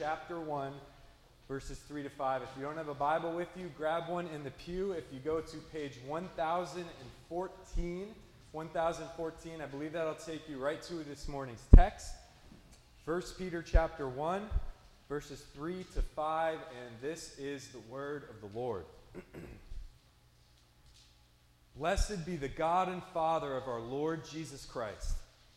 chapter 1, verses 3 to 5. If you don't have a Bible with you, grab one in the pew. If you go to page 1014, I believe that'll take you right to this morning's text. 1 Peter chapter 1, verses 3 to 5, and this is the word of the Lord. Blessed be the God and Father of our Lord Jesus Christ.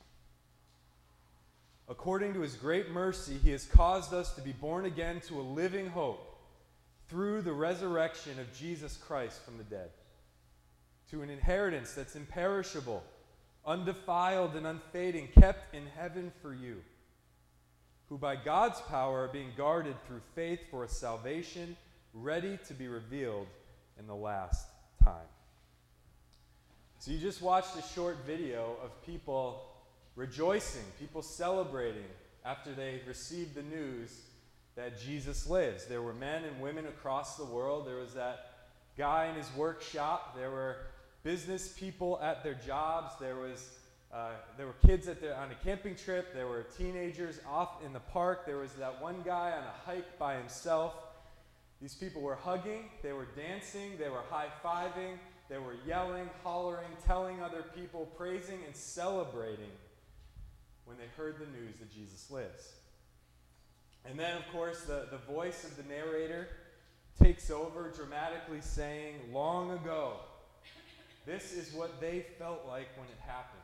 According to his great mercy, he has caused us to be born again to a living hope through the resurrection of Jesus Christ from the dead, to an inheritance that's imperishable, undefiled and unfading, kept in heaven for you, who by God's power are being guarded through faith for a salvation ready to be revealed in the last time. So you just watched a short video of people rejoicing, people celebrating after they received the news that Jesus lives. There were men and women across the world. There was that guy in his workshop. There were business people at their jobs. There were kids on a camping trip. There were teenagers off in the park. There was that one guy on a hike by himself. These people were hugging. They were dancing. They were high-fiving. They were yelling, hollering, telling other people, praising and celebrating when they heard the news that Jesus lives. And then, of course, the voice of the narrator takes over, dramatically saying, long ago, this is what they felt like when it happened.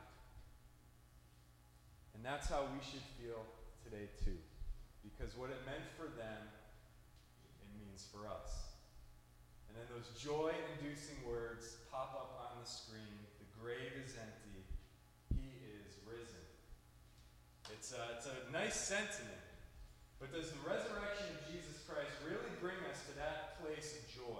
And that's how we should feel today, too. Because what it meant for them, it means for us. And then those joy-inducing words pop up on the screen. The grave is empty. He is risen. It's a nice sentiment. But does the resurrection of Jesus Christ really bring us to that place of joy?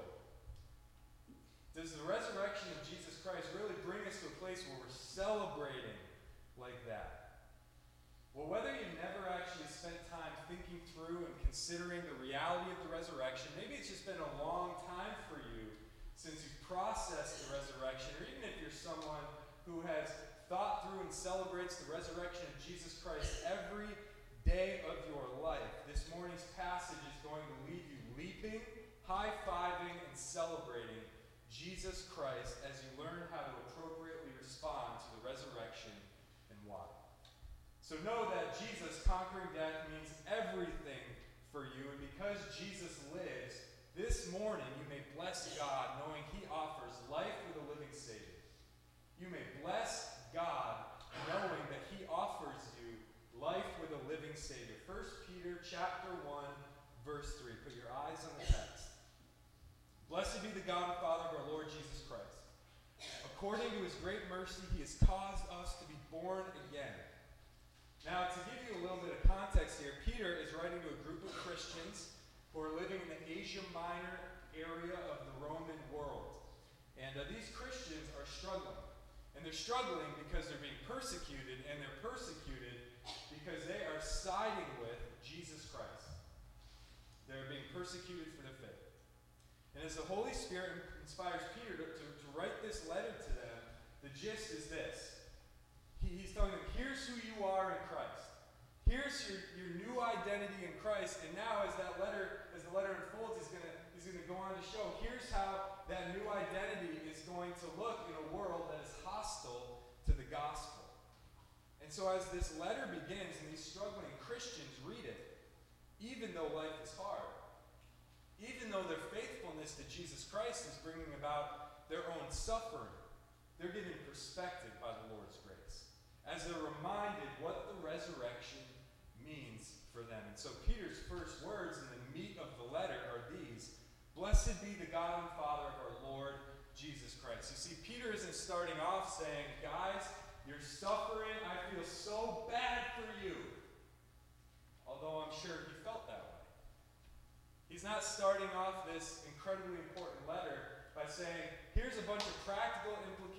Does the resurrection of Jesus Christ really bring us to a place where we're celebrating like that? Well, whether you've never actually spent time thinking through and considering the reality of the resurrection, maybe it's just been a long time for you since you've processed the resurrection, or even if you're someone who has thought through and celebrates the resurrection of Jesus Christ every day of your life, this morning's passage is going to leave you leaping, high-fiving, and celebrating Jesus Christ as you learn how to appropriately respond to the resurrection and why. So know that Jesus conquering death means everything for you, and because Jesus lives, this morning you may bless God knowing he offers life with a living Savior. You may bless God knowing that he offers you life with a living Savior. 1 Peter chapter 1, verse 3. Put your eyes on the text. Blessed be the God and Father of our Lord Jesus Christ. According to his great mercy, he has caused us to be born again. Now, to give you a little bit of context here, Peter is writing to a group of Christians who are living in the Asia Minor area of the Roman world. And these Christians are struggling. And they're struggling because they're being persecuted, and they're persecuted because they are siding with Jesus Christ. They're being persecuted for their faith. And as the Holy Spirit inspires Peter to write this letter to them, the gist is this. He's telling them, here's who you are in Christ. Here's your new identity in Christ. And now as the letter unfolds, he's going to go on to show, here's how that new identity is going to look in a world that is hostile to the gospel. And so as this letter begins and these struggling Christians read it, even though life is hard, even though their faithfulness to Jesus Christ is bringing about their own suffering, they're given perspective by the Lord's grace, as they're reminded what the resurrection means for them. And so Peter's first words in the meat of the letter are these: Blessed be the God and Father of our Lord Jesus Christ. You see, Peter isn't starting off saying, guys, you're suffering, I feel so bad for you. Although I'm sure he felt that way. He's not starting off this incredibly important letter by saying, here's a bunch of practical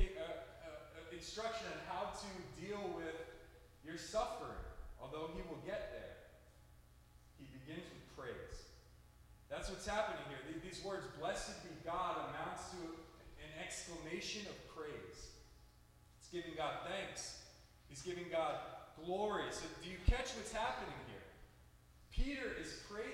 instruction on how to deal with your suffering, although he will get there. He begins with praise. That's what's happening here. These words, blessed be God, amounts to an exclamation of praise. It's giving God thanks. He's giving God glory. So do you catch what's happening here? Peter is praising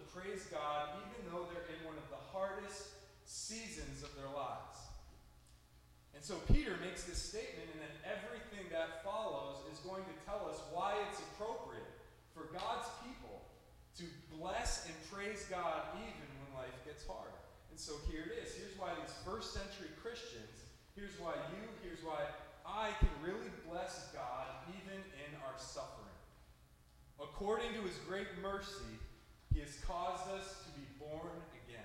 praise God even though they're in one of the hardest seasons of their lives. And so Peter makes this statement, and then everything that follows is going to tell us why it's appropriate for God's people to bless and praise God even when life gets hard. And so here it is. Here's why these first century Christians, here's why I can really bless God even in our suffering. According to his great mercy, he has caused us to be born again.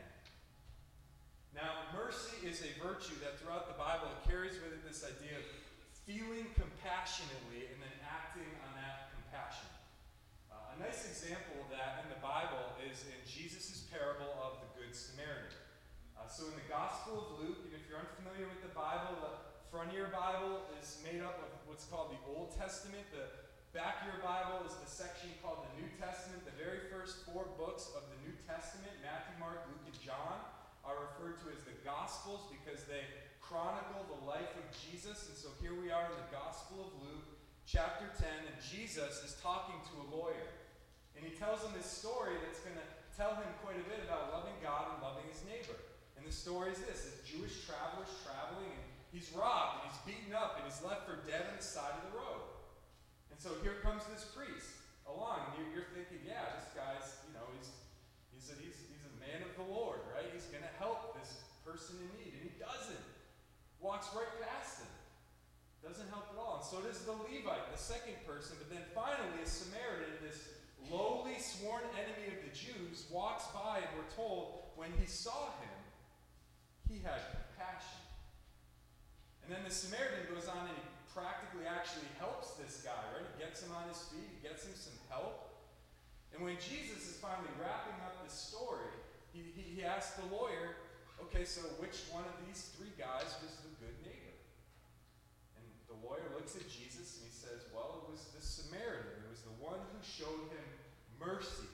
Now, mercy is a virtue that throughout the Bible carries with it this idea of feeling compassionately and then acting on that compassion. A nice example of that in the Bible is in Jesus' parable of the Good Samaritan. So in the Gospel of Luke, and if you're unfamiliar with the Bible, the front of your Bible is made up of what's called the Old Testament. The back of your Bible is the section called the New Testament. The very first 4 books of the New Testament, Matthew, Mark, Luke, and John, are referred to as the Gospels because they chronicle the life of Jesus. And so here we are in the Gospel of Luke, chapter 10, and Jesus is talking to a lawyer. And he tells him this story that's going to tell him quite a bit about loving God and loving his neighbor. And the story is this: Jewish traveler's traveling, and he's robbed, and he's beaten up, and he's left for dead on the side of the road. And so here comes this priest along, and you're thinking, yeah, this guy's, he's a man of the Lord, right? He's going to help this person in need, and he doesn't. Walks right past him. Doesn't help at all. And so does the Levite, the second person. But then finally, a Samaritan, this lowly sworn enemy of the Jews, walks by, and we're told when he saw him, he had compassion. And then the Samaritan goes on and he practically actually helps this guy, right? He gets him on his feet, he gets him some help. And when Jesus is finally wrapping up this story, he asks the lawyer, okay, so which one of these 3 guys was the good neighbor? And the lawyer looks at Jesus and he says, well, it was the Samaritan. It was the one who showed him mercy.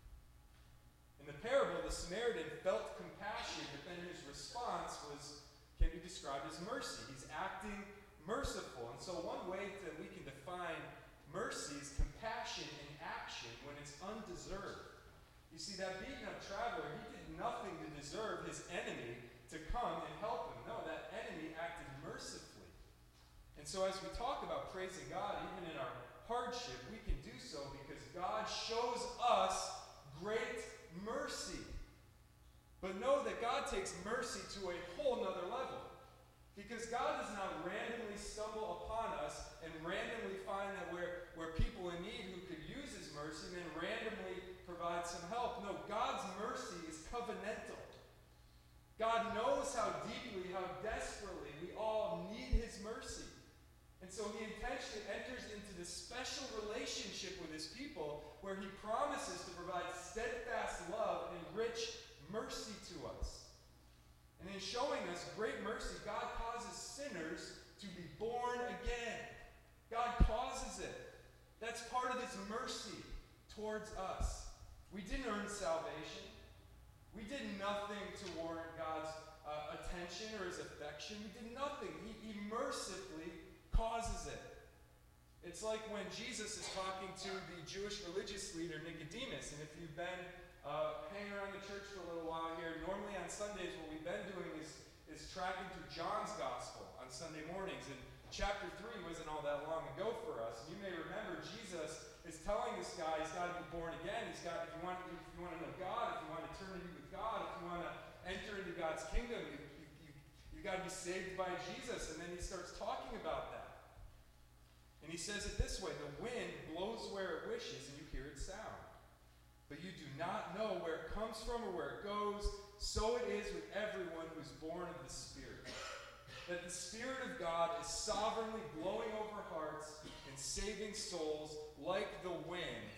In the parable, the Samaritan felt compassion, but then his response can be described as mercy. He's acting merciful. And so one way that we can define mercy is compassion in action when it's undeserved. You see, that beaten up traveler, he did nothing to deserve his enemy to come and help him. No, that enemy acted mercifully. And so as we talk about praising God, even in our hardship, we can do so because God shows us great mercy. But know that God takes mercy to a whole nother level. Because God does not randomly stumble upon us and randomly find that where people in need who could use his mercy and then randomly provide some help. No, God's mercy is covenantal. God knows how deeply, how desperately we all need his mercy. And so he intentionally enters into this special relationship with his people where he promises to provide steadfast love and rich mercy to us. And in showing us great mercy, God causes sinners to be born again. God causes it. That's part of his mercy towards us. We didn't earn salvation. We did nothing to warrant God's attention or his affection. We did nothing. He mercifully causes it. It's like when Jesus is talking to the Jewish religious leader Nicodemus, and if you've been hanging around the church for a little while here, normally on Sundays what we've been doing is tracking through John's Gospel on Sunday mornings, and chapter 3 wasn't all that long ago for us. And you may remember Jesus is telling this guy he's got to be born again. If you want to know God, if you want eternity with God, if you want to enter into God's kingdom, you've got to be saved by Jesus. And then he starts talking about that. And he says it this way: the wind blows where it wishes and you hear its sound, but you do not know where it comes from or where it goes. So it is with everyone who is born of the Spirit. That the Spirit of God is sovereignly blowing over hearts and saving souls like the wind,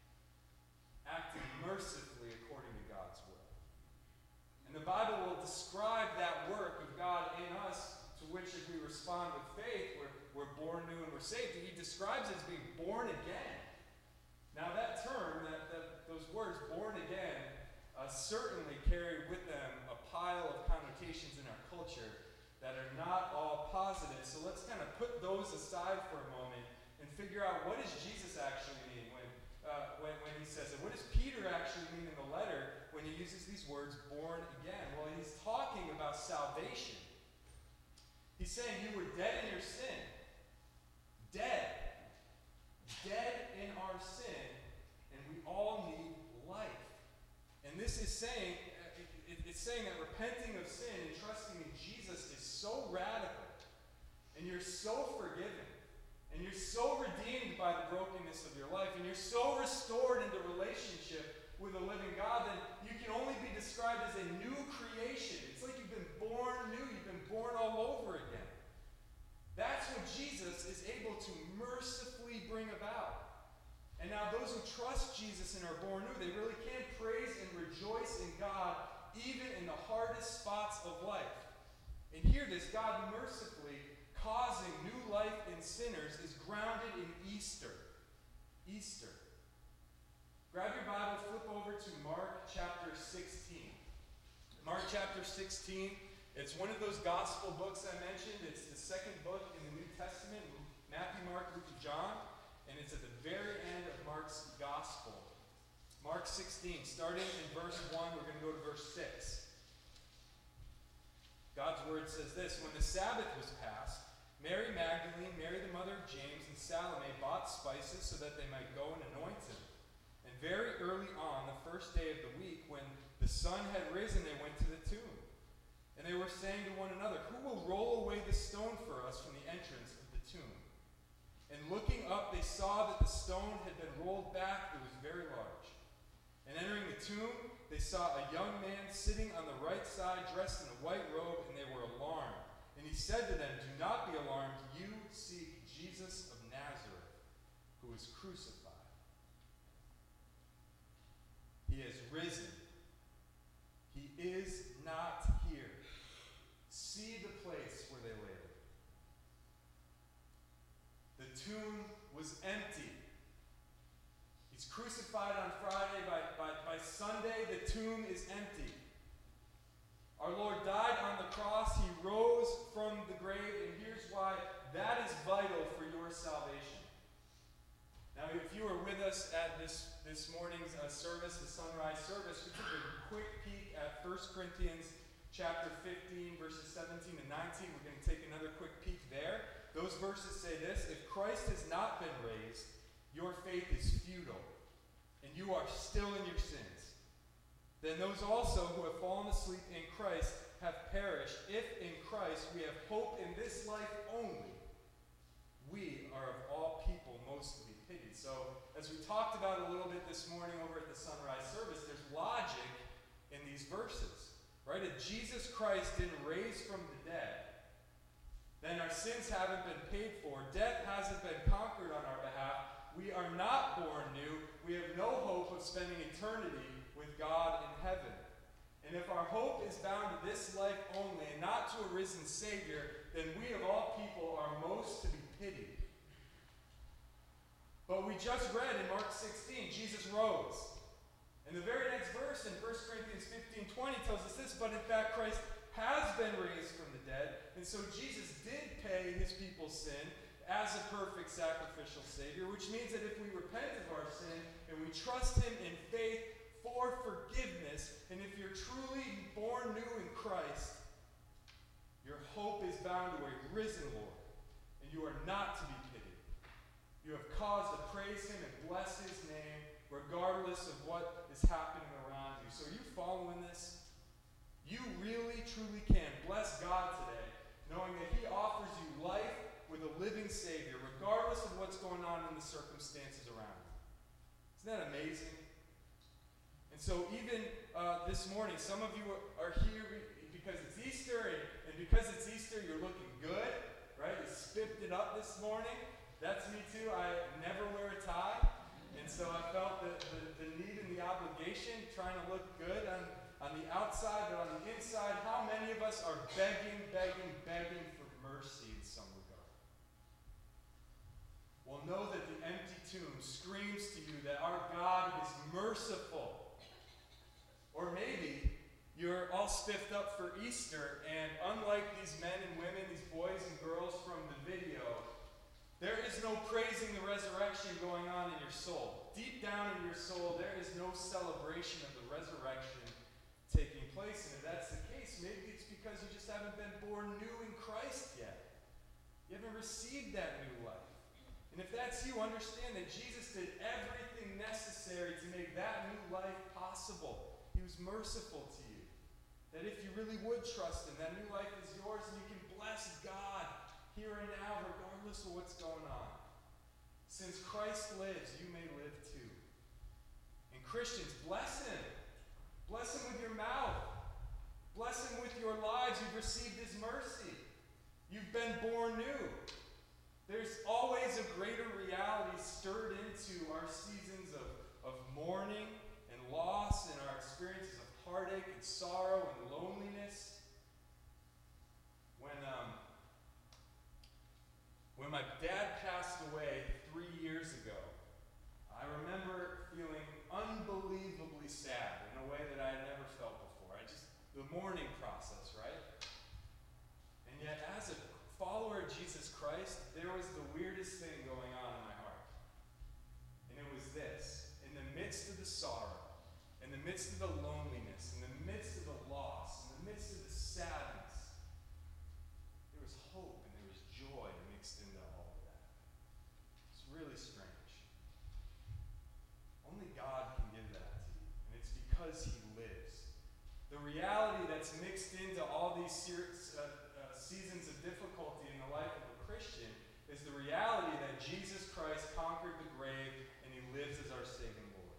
acting mercifully according to God's will. And the Bible will describe that work of God in us, to which if we respond with faith, we're born new and we're saved. He describes it as being born again. Now that term, those words, born again, certainly carry with them a pile of connotations in our culture that are not all positive. So let's kind of put those aside for a moment and figure out, what does Jesus actually mean when he says it? What does Peter actually mean in the letter uses these words, born again? Well, he's talking about salvation. He's saying you were dead in your sin. Dead. Dead in our sin, and we all need life. And this is saying, it's saying that repenting of sin and trusting in Jesus is so radical, and you're so forgiven, and you're so redeemed by the brokenness of your life, and you're so restored into relationship with a living God that you can only be described as a new creation. It's like you've been born new, you've been born all over again. That's what Jesus is able to mercifully bring about. And now those who trust Jesus and are born new, they really can praise and rejoice in God even in the hardest spots of life. And here this God mercifully causing new life in sinners is grounded in Easter. Easter. Grab your Bible, flip over to Mark chapter 16. Mark chapter 16. It's one of those gospel books I mentioned. It's the second book in the New Testament, Matthew, Mark, Luke, and John. And it's at the very end of Mark's gospel. Mark 16, starting in verse 1, we're going to go to verse 6. God's word says this: When the Sabbath was passed, Mary Magdalene, Mary the mother of James, and Salome bought spices so that they might go and anoint him. And very early on, the first day of the week, when the sun had risen, they went to the tomb. And they were saying to one another, "Who will roll away the stone for us from the entrance of the tomb?" And looking up, they saw that the stone had been rolled back. It was very large. And entering the tomb, they saw a young man sitting on the right side, dressed in a white robe, and they were alarmed. And he said to them, "Do not be alarmed. You seek Jesus of Nazareth, who was crucified. He has risen. He is not here. See the place where they laid him." The tomb was empty. He's crucified on Friday. By Sunday, the tomb is empty. Our Lord died on the cross. He rose from the grave. And here's why that is vital for your salvation. Now, if you were with us at this morning's service, the sunrise service, we took a quick peek at 1 Corinthians chapter 15, verses 17 and 19. We're going to take another quick peek there. Those verses say this: If Christ has not been raised, your faith is futile, and you are still in your sins. Then those also who have fallen asleep in Christ have perished. If in Christ we have hope in this life only, we are of all people most to be pitied. So, as we talked about a little bit this morning over at the sunrise service, there's logic in these verses, right? If Jesus Christ didn't raise from the dead, then our sins haven't been paid for. Death hasn't been conquered on our behalf. We are not born new. We have no hope of spending eternity with God in heaven. And if our hope is bound to this life only and not to a risen Savior, then we of all people are most to be pitied. But we just read in Mark 16, Jesus rose. And the very next verse in 1 Corinthians 15:20 tells us this: But in fact Christ has been raised from the dead, and so Jesus did pay his people's sin as a perfect sacrificial Savior, which means that if we repent of our sin and we trust him in faith for forgiveness, and if you're truly born new in Christ, your hope is bound to a risen Lord, and you are not to be pitied. You have cause to praise him and bless his name, regardless of what is happening around you. So are you following this? You really, truly can bless God today, knowing that he offers you life with a living Savior, regardless of what's going on in the circumstances around you. Isn't that amazing? And so even this morning, some of you are here because it's Easter, and because it's Easter, you're looking good, right? You spiffed it up this morning. That's me too. I never wear a tie, and so I felt the need and the obligation, trying to look good on the outside, but on the inside, how many of us are begging for mercy in some regard? Well, know that the empty tomb screams to you that our God is merciful. Or maybe you're all spiffed up for Easter, and unlike these men and women, these boys and girls from the video, there is no praising the resurrection going on in your soul. Deep down in your soul, there is no celebration of the resurrection place. And if that's the case, maybe it's because you just haven't been born new in Christ yet. You haven't received that new life. And if that's you, understand that Jesus did everything necessary to make that new life possible. He was merciful to you. That if you really would trust him, that new life is yours and you can bless God here and now, regardless of what's going on. Since Christ lives, you may live too. And Christians, bless him. Bless him with your mouth. Bless him with your lives. You've received his mercy. You've been born new. There's always a greater reality stirred into our seasons of mourning and loss and our experiences of heartache and sorrow and loneliness. When my dad passed away 3 years ago, I remember feeling unbelievably sad in a way that I had never felt before. The mourning process, right? And yet, as a follower of Jesus Christ, there was the weirdest thing going on in my heart. And it was this: in the midst of the sorrow, in the midst of the loneliness, in the midst of the loss, in the midst of the sadness, there was hope and there was joy mixed into all of that. It's really strange. Only God can give that to you, and it's because he lives. The reality that's mixed into all these seasons of difficulty in the life of a Christian is the reality that Jesus Christ conquered the grave and he lives as our saving Lord.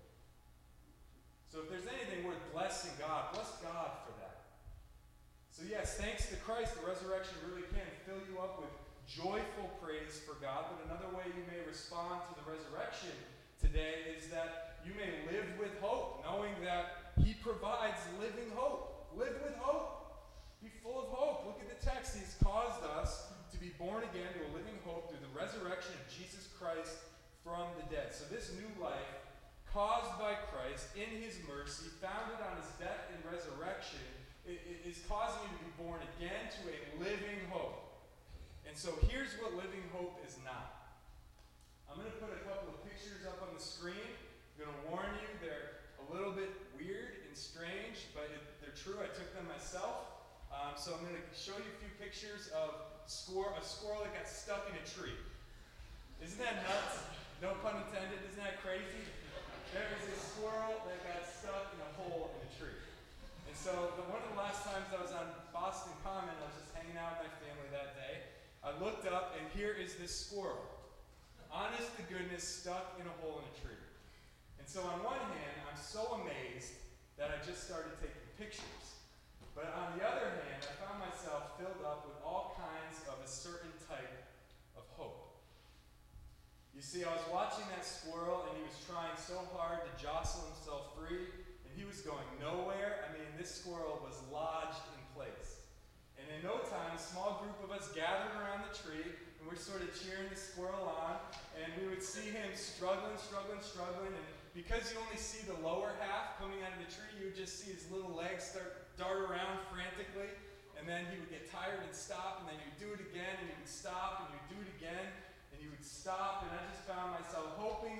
So if there's anything worth blessing God, bless God for that. So yes, thanks to Christ, the resurrection really can fill you up with joyful praise for God. But another way you may respond to the resurrection today is that you may live with hope, knowing that he provides living hope. Live with hope. Be full of hope. Look at the text. He's caused us to be born again to a living hope through the resurrection of Jesus Christ from the dead. So this new life, caused by Christ in his mercy, founded on his death and resurrection, is causing you to be born again to a living hope. And so here's what living hope is not. I'm going to put a couple of pictures up on the screen. I'm going to warn you, they're a little bit weird and strange, but they're true. I took them myself. So I'm going to show you a few pictures of a squirrel that got stuck in a tree. Isn't that nuts? No pun intended. Isn't that crazy? There is a squirrel that got stuck in a hole in a tree. And so one of the last times I was on Boston Common, I was just hanging out with my family that day. I looked up, and here is this squirrel. Honest to goodness, stuck in a hole in a tree. And so on one hand, I'm so amazed that I just started taking pictures. But on the other hand, I found myself filled up with all kinds of a certain type of hope. You see, I was watching that squirrel, and he was trying so hard to jostle himself free, and he was going nowhere. I mean, this squirrel was lodged in place. And in no time, a small group of us gathered around the tree, and we're sort of cheering the squirrel on, and we would see him struggling, and because you only see the lower half coming out of the tree, you would just see his little legs dart around frantically, and then he would get tired and stop, and then he would do it again, and he would stop, and he would do it again, and he would stop, and I just found myself hoping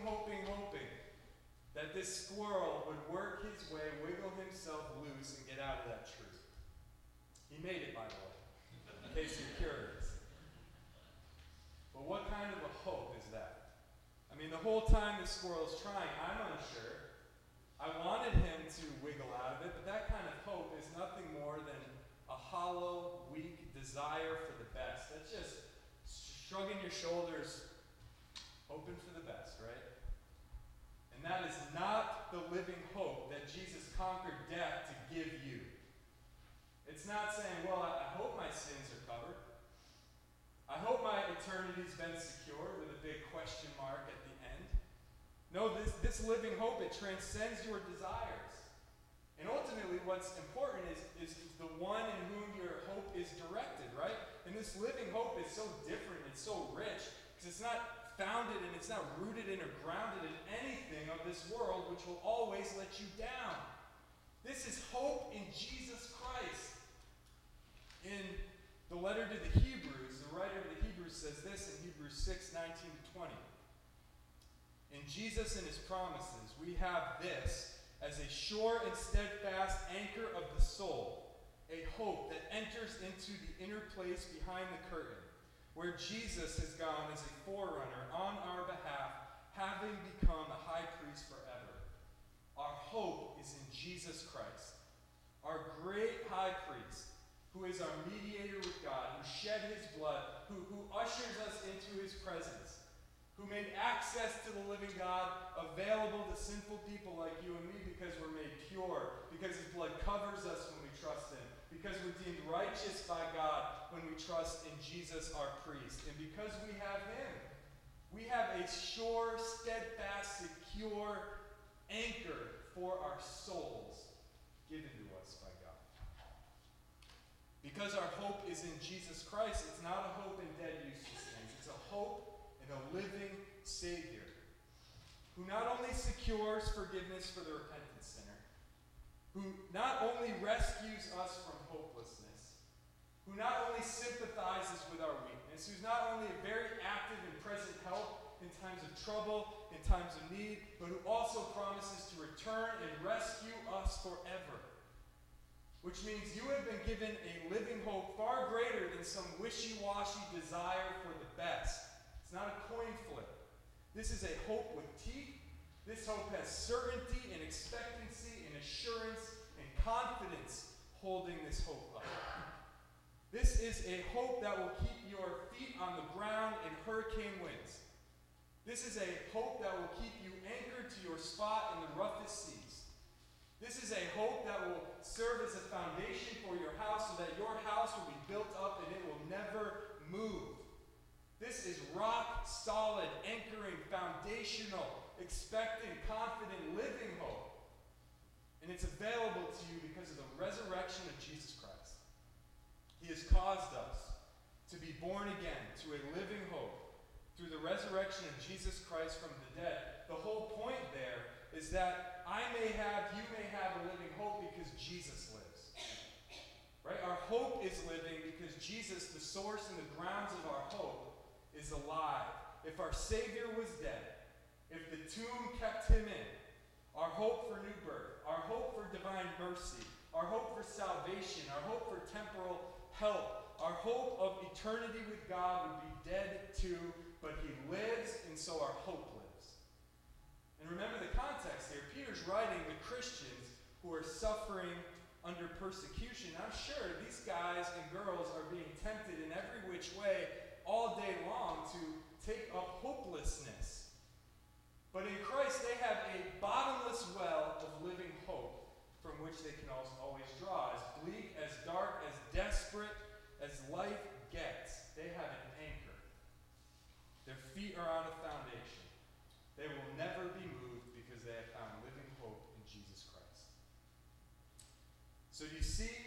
that this squirrel would work his way, wiggle himself loose, and get out of that tree. He made it, by the way, in case you're curious. But what kind of a hope is that? I mean, the whole time the squirrel's trying, I'm unsure. I wanted him to wiggle out of it, but that kind of hope is nothing more than a hollow, weak desire for the best. That's just shrugging your shoulders, hoping for the best, right? And that is not the living hope that Jesus conquered death to give you. It's not saying, well, I hope my sins are covered. I hope my eternity's been secured with a big question mark at the end. No, this living hope, it transcends your desires. And ultimately, what's important is the one in whom your hope is directed, right? And this living hope is so different and so rich because it's not founded and it's not rooted in or grounded in anything of this world which will always let you down. This is hope in Jesus Christ. In the letter to the Hebrews, the writer of the Hebrews says this in Hebrews 6:19-20. In Jesus and his promises, we have this as a sure and steadfast anchor of the soul, a hope that enters into the inner place behind the curtain, where Jesus has gone as a forerunner on our behalf, having become a high priest forever. Our hope is in Jesus Christ, our great high priest, who is our mediator with God, who shed his blood, who ushers us into his presence, who made access to the living God available to sinful people like you and me because we're made pure, because his blood covers us when we trust him, because we're deemed righteous by God when we trust in Jesus our priest. And because we have him, we have a sure, steadfast, secure anchor for our souls given to us by God. Because our hope is in Jesus Christ, it's not a hope in dead, useless things. It's a hope in a living Savior who not only secures forgiveness for the repentant sinner, who not only rescues us from hopelessness, who not only sympathizes with our weakness, who's not only a very active and present help in times of trouble, in times of need, but who also promises to return and rescue us forever. Which means you have been given a living hope far greater than some wishy-washy desire for the best. It's not a coin flip. This is a hope with teeth. This hope has certainty and expectancy and assurance and confidence holding this hope up. This is a hope that will keep your feet on the ground in hurricane winds. This is a hope that will keep you anchored to your spot in the roughest seas. This is a hope that will serve as a foundation for your house so that your house will be built up and it will never move. This is rock solid, anchoring, foundational, expectant, confident, living hope. And it's available to you because of the resurrection of Jesus Christ. He has caused us to be born again to a living hope through the resurrection of Jesus Christ from the dead. The whole point there is that you may have a living hope because Jesus lives. Right? Our hope is living because Jesus, the source and the grounds of our hope, is alive. If our Savior was dead, if the tomb kept him in, our hope for new birth, our hope for divine mercy, our hope for salvation, our hope for temporal help, our hope of eternity with God would be dead too, but he lives, and so our hope lives. And remember the context here. Peter's writing to Christians who are suffering under persecution. I'm sure these guys and girls are being tempted in every which way all day long to take up hopelessness. But in Christ, they have a bottomless well of living hope from which they can always draw. As bleak, as dark, as desperate as life gets, they have an anchor. Their feet are on a foundation. They will never be moved because they have found living hope in Jesus Christ. So do you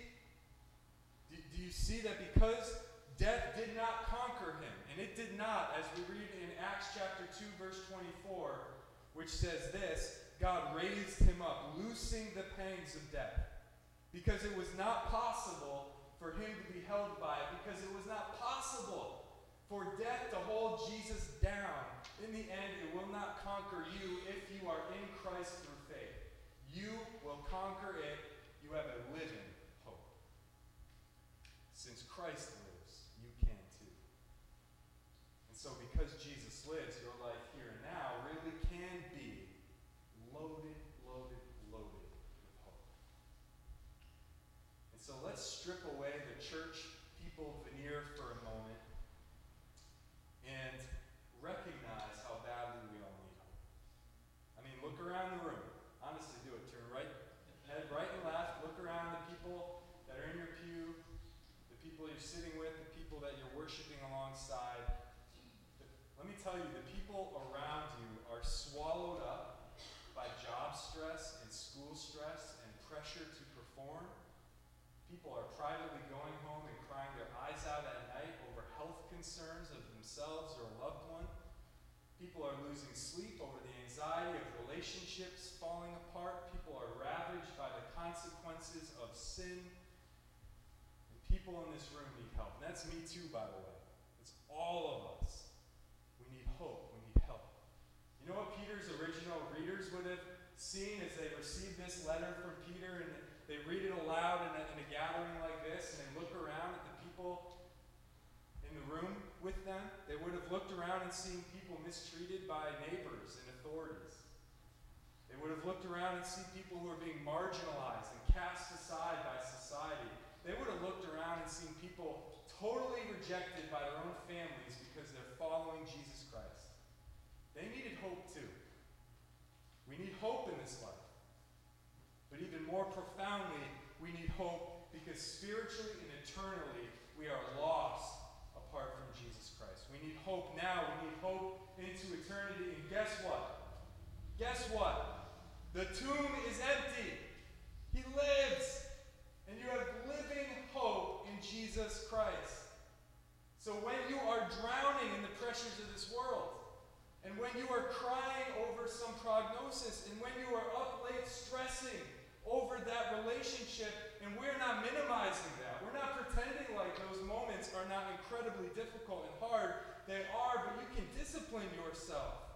see that because death did not conquer him, and it did not, as we read in Acts chapter 2, verse 24, which says this, God raised him up, loosing the pangs of death, because it was not possible for him to be held by it, because it was not possible for death to hold Jesus down. In the end, it will not conquer you if you are in Christ through faith. You will conquer it. You have a living hope. Since Christ lives, you can too. And so because Jesus lives, your life here and now really can be loaded with hope. And so let's strip away the church people veneer for a moment and recognize how badly we all need hope. I mean, look around the room. Honestly, do it. Turn head right and left. Look around the people that are in your pew, the people you're sitting with, the people that you're worshiping alongside. Let me tell you, the people around you are swallowed up by job stress and school stress and pressure to perform. People are privately going home and crying their eyes out at night over health concerns of themselves or a loved one. People are losing sleep over the anxiety of relationships falling apart. People are ravaged by the consequences of sin. And people in this room need help. And that's me too, by the way. It's all of us. We need hope. We need help. You know what Peter's original readers would have seen as they receive this letter from Peter and they read it aloud in a gathering like this, and they look around at the people in the room with them, they would have looked around and seen people mistreated by neighbors and authorities. They would have looked around and seen people who are being marginalized and cast aside by society. They would have looked around and seen people totally rejected by their own families because they're following Jesus Christ. They needed hope too. We need hope in this life. But even more profoundly, we need hope because spiritually and eternally we are lost apart from Jesus Christ. We need hope now. We need hope into eternity. And guess what? Guess what? The tomb is empty. He lives. And you have living hope in Jesus Christ. So when you are drowning in the pressures of this world, and when you are crying over some prognosis, and when you are up late stressing over that relationship, and we're not minimizing that. We're not pretending like those moments are not incredibly difficult and hard. They are, but you can discipline yourself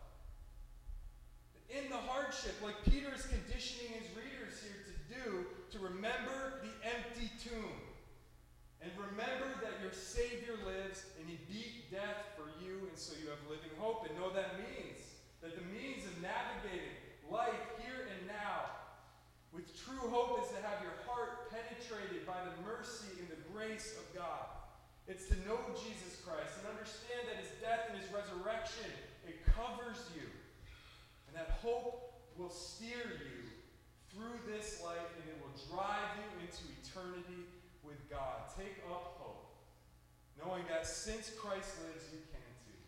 in the hardship, like Peter is conditioning his readers here to do, to remember the empty tomb. And remember that your Savior lives, and he beat death for you, and so you have living hope. And know that means that the means of navigating life here and now with true hope is to have your heart penetrated by the mercy and the grace of God. It's to know Jesus Christ and understand that his death and his resurrection, it covers you. And that hope will steer you through this life, and it will drive you into eternity with God. Take up hope, knowing that since Christ lives, you can too.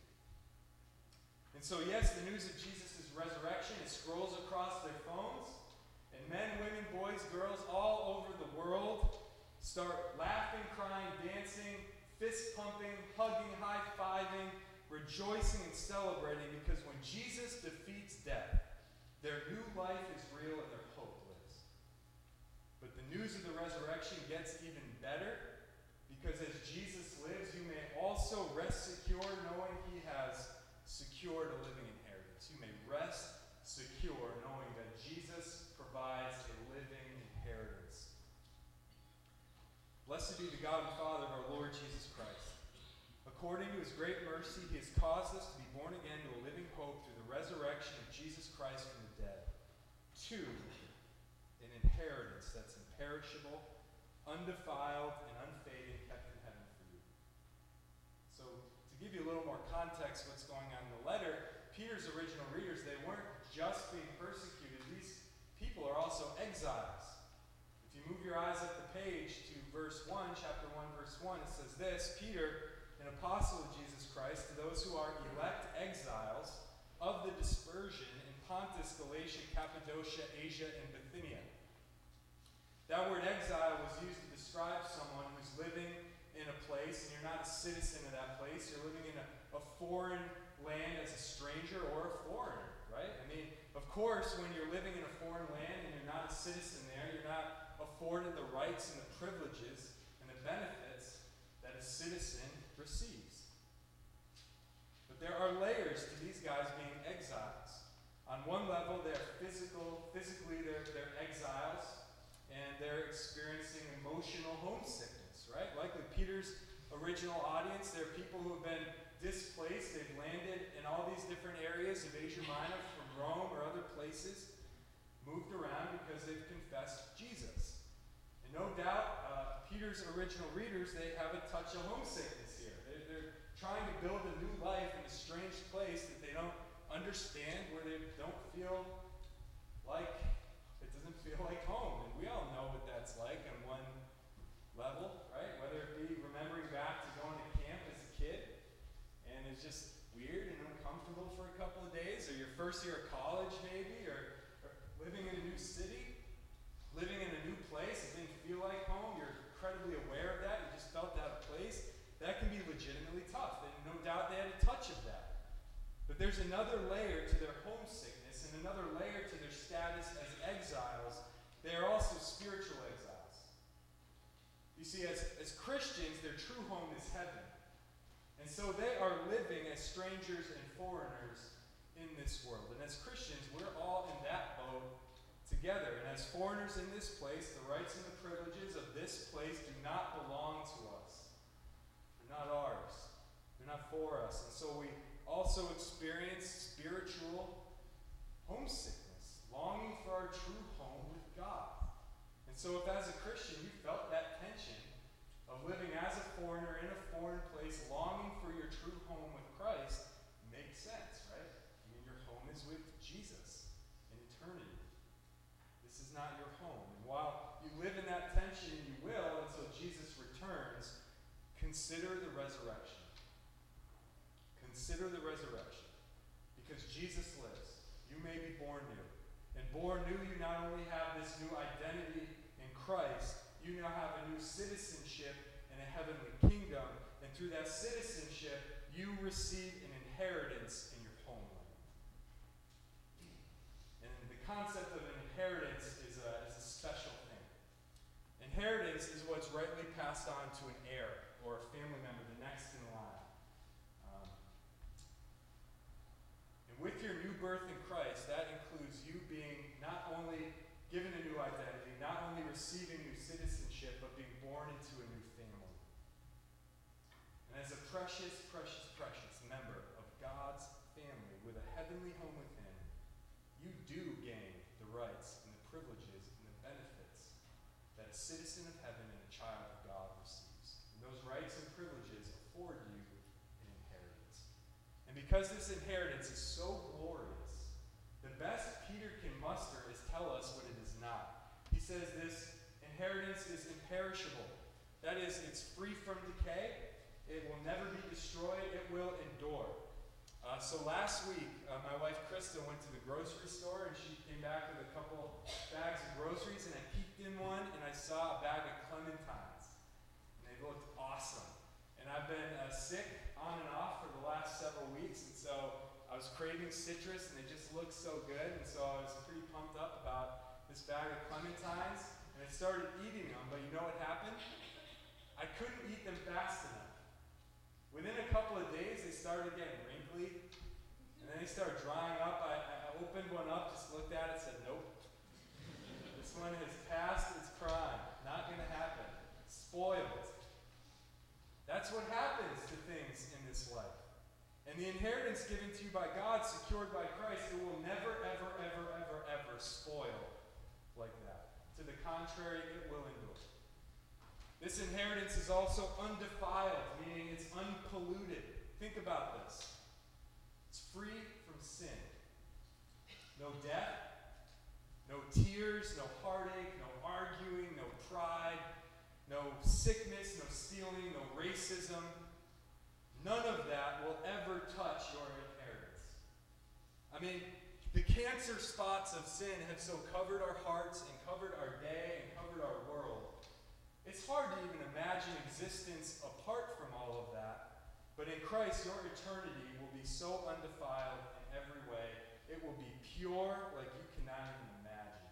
And so, yes, the news of Jesus' resurrection, it scrolls across their phones, and men, women, boys, girls all over the world start laughing, crying, dancing, fist pumping, hugging, high-fiving, rejoicing and celebrating, because when Jesus defeats death, their new life is real and their hope lives. But the news of the resurrection gets even better, because as Jesus lives, you may also rest secure knowing he has secured a living inheritance. You may rest secure knowing that Jesus provides a living inheritance. Blessed be the God and Father of our Lord Jesus Christ. According to his great mercy, he has caused us to be born again to a living hope through the resurrection of Jesus Christ from the dead, to an inheritance that's imperishable, undefiled, and unfading, kept in heaven for you. So, to give you a little more context what's going on in the letter, Peter's original readers, they weren't just being persecuted. These people are also exiles. If you move your eyes up the page to verse 1, chapter 1, verse 1, it says this: Peter, an apostle of Jesus Christ, to those who are elect exiles of the dispersion in Pontus, Galatia, Cappadocia, Asia, and Bithynia. That word exile was used to describe someone who's living in a place, and you're not a citizen of that place. You're living in a foreign land as a stranger or a foreigner, right? I mean, of course, when you're living in a foreign land and you're not a citizen there, you're not afforded the rights and the privileges and the benefits that a citizen receives. But there are layers to these guys being exiles. On one level, they're physically they're exiles, and they're experiencing emotional homesickness, right? Likely Peter's original audience, they're people who have been displaced. They've landed in all these different areas of Asia Minor from Rome or other places, moved around because they've confessed Jesus. And no doubt, Peter's original readers, they have a touch of homesickness here. They're trying to build a new life in a strange place that they don't understand, where they don't feel like, it doesn't feel like home. And we all know what that's like on one level, right? Whether it be remembering back to going to camp as a kid, and it's just weird and uncomfortable for a couple of days, or your first year of college maybe, or living in a new city, living in a new place, it didn't feel like home, you're incredibly aware of that, you just felt out of place. That can be legitimately tough, and no doubt they had a touch of that. But there's another layer to their homesickness, and another layer to their status as exiles. They are also spiritual exiles. You see, as Christians, their true home is heaven. And so they are living as strangers and foreigners in this world. And as Christians, we're all in that boat together. And as foreigners in this place, the rights and the privileges of this place do not belong to us. They're not ours. They're not for us. And so we also experience spiritual homesickness, longing for our true home with God. And so if as a Christian you felt that tension of living as a foreigner in a foreign place, longing for your true home with Christ, makes sense, right? I mean, your home is with Jesus in eternity. This is not your home. And while you live in that tension, you will, until Jesus returns, consider the resurrection. Consider the resurrection. Because Jesus lives, you may be born new. And born new, you not only have this new identity in Christ, you now have a new citizenship in a heavenly kingdom. And through that citizenship, you receive an inheritance in your homeland. And the concept of inheritance is a special thing. Inheritance is what's rightly passed on to an heir or a family member, the next in line. And with your new birth in Christ, that includes you being not only given a new identity, not only receiving new citizenship, but being born into a new family. And as a precious, precious, precious member of God's family with a heavenly home within, you do gain the rights and the privileges and the benefits that a citizen of heaven and a child of God receives. And those rights and privileges afford you an inheritance. And because this inheritance is so glorious, the best Peter can muster is tell us what it is not. He says this inheritance is imperishable. That is, it's free from decay. It will never be destroyed. It will endure. So last week, my wife Krista went to the grocery store, and she came back with a couple bags of groceries, and I peeked in one, and I saw a bag of clementines. And they looked awesome. And I've been sick on and off for the last several weeks, and so I was craving citrus, and they just looked so good, and so I was pretty pumped up about this bag of clementines, and I started eating them, but you know what happened? I couldn't eat them fast enough. Within a couple of days, they started getting wrinkly, and then they started drying up. I opened one up, just looked at it, said, nope. This one has passed its prime. Not going to happen. Spoiled. That's what happens to things in this life. And the inheritance given to you by God, secured by Christ, it will never, ever, ever, ever, ever spoil like that. To the contrary, it will endure. This inheritance is also undefiled, meaning it's unpolluted. Think about this. It's free from sin. No death, no tears, no heartache, no arguing, no pride, no sickness, no stealing, no racism. None of that will ever touch your inheritance. I mean, the cancer spots of sin have so covered our hearts and covered our day and covered our world. It's hard to even imagine existence apart from all of that. But in Christ, your eternity will be so undefiled in every way. It will be pure like you cannot even imagine.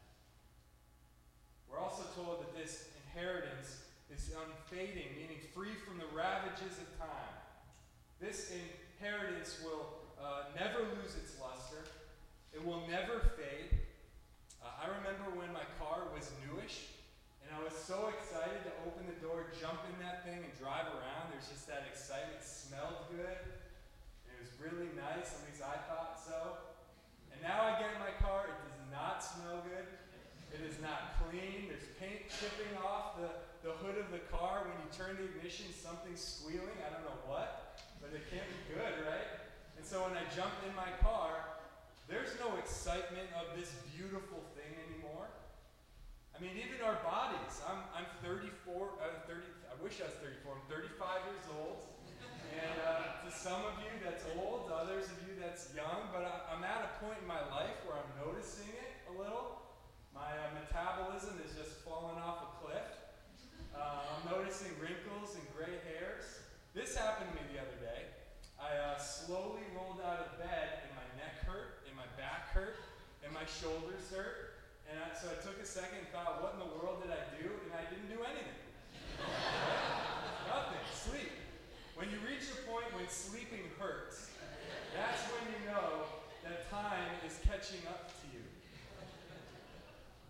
We're also told that this inheritance is unfading, meaning free from the ravages of time. This inheritance will never lose its luster. It will never fade. I remember when my car was newish, and I was so excited to open the door, jump in that thing, and drive around. There's just that excitement. It smelled good. It was really nice. At least I thought so. And now I get in my car. It does not smell good. It is not clean. There's paint chipping off the hood of the car. When you turn the ignition, something's squealing. I don't know what, but it can't be good, right? And so when I jump in my car, there's no excitement of this beautiful thing anymore. I mean, even our bodies. I'm 34. I wish I was 34. I'm 35 years old. And to some of you, that's old. To others of you, that's young. But I'm at a point in my life where I'm noticing it a little. My metabolism is just falling off a cliff. I'm noticing wrinkles and gray hairs. This happened to me the other day. I slowly rolled out of bed, and my neck hurt, and my back hurt, and my shoulders hurt. And so I took a second and thought, what in the world did I do? And I didn't do anything. Nothing. Sleep. When you reach a point when sleeping hurts, that's when you know that time is catching up to you.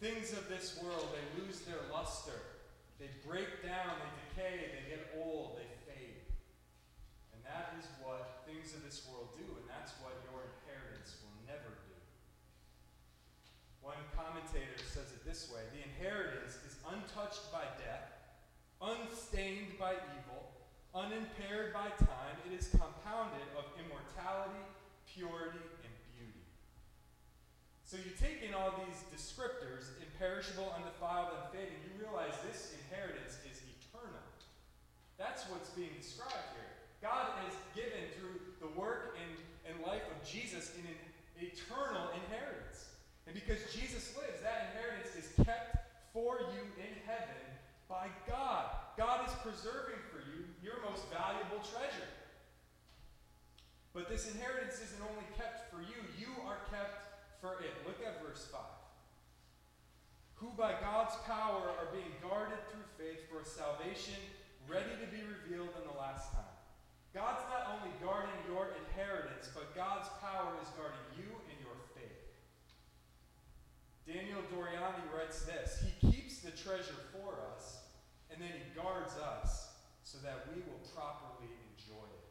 things of this world, they lose their luster. They break down, they decay, they get old, they fade. And that is what things of this world do, and that's what your inheritance will never do. One commentator says it this way: the inheritance is untouched by death, unstained by evil, unimpaired by time. It is compounded of immortality, purity, and beauty. So you take in all these descriptors, imperishable, undefiled, unfading, you realize this inheritance is eternal. That's what's being described here. God has given through the work and life of Jesus an eternal inheritance. And because Jesus lives, that inheritance is kept for you in heaven by God. God is preserving for you your most valuable treasure. But this inheritance isn't only kept for you, you are kept for it. Look at verse 5. Who by God's power are being guarded through faith for a salvation ready to be revealed in the last time. God's not only guarding your inheritance, but God's power is guarding you and your faith. Daniel Doriani writes this: He keeps the treasure for us, and then He guards us so that we will properly enjoy it.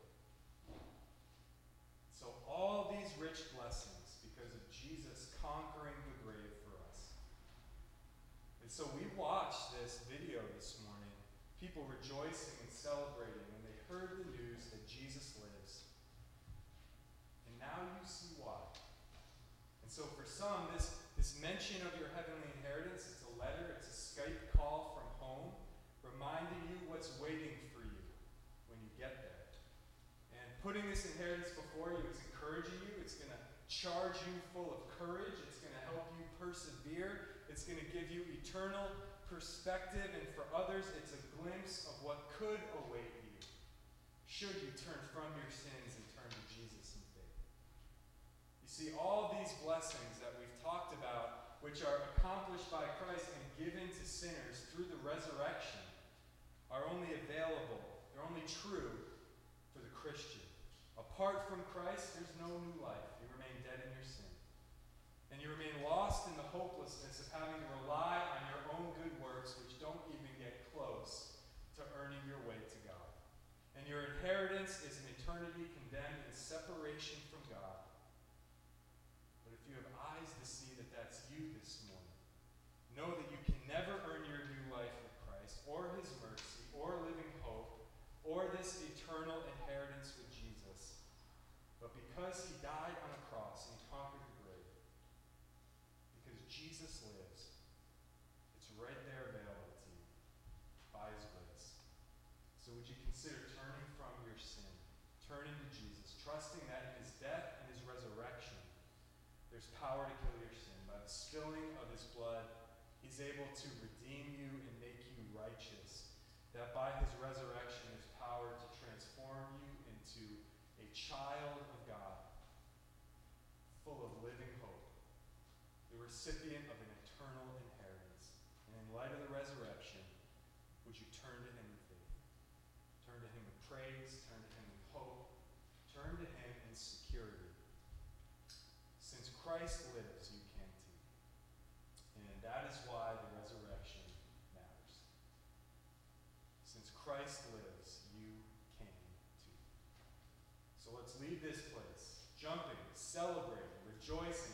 So all these rich blessings because of Jesus conquering the grave for us. And so we watched this video this morning, people rejoicing and celebrating when they heard the news that Jesus lives. And now you see why. And so for some, this mention of your heavenly inheritance, it's a letter, it's a Skype call from home, reminding you what's waiting for you when you get there. And putting this inheritance before you, it's encouraging you, it's going to charge you full of courage, it's going to help you persevere, it's going to give you eternal perspective, and for others, it's a glimpse of what could await you should you turn from your sins and turn to Jesus in faith. You see, all these blessings that we've talked about, which are accomplished by Christ and given to sinners through the resurrection, are only available, they're only true for the Christian. Apart from Christ, there's no new life. You remain dead in your sin. And you remain lost in the hopelessness of having to rely on your own good works, which don't even get close to earning your way to God. And your inheritance is an eternity condemned in separation from God. But if you have eyes to see that that's you this morning, know that you can never earn your new life with Christ, or His mercy, or living hope, or this eternal inheritance with Jesus. But because He died on a cross and He conquered the grave, because Jesus lives, it's right there available to you by His grace. So would you consider turning from your sin, turning to Jesus, trusting that in His death and His resurrection, there's power to kill your sin. By the spilling of His blood, He's able to redeem you and make you righteous. That by His resurrection, there's power to transform you into a child of God, full of living hope, the recipient of an eternal inheritance. And in light of the resurrection, would you turn to Him in faith? Turn to Him with praise, turn to Him with hope, turn to Him in security. Since Christ lives, you can too. And that is why the resurrection matters. Since Christ lives, you can too. So let's leave this place jumping, celebrating, rejoicing,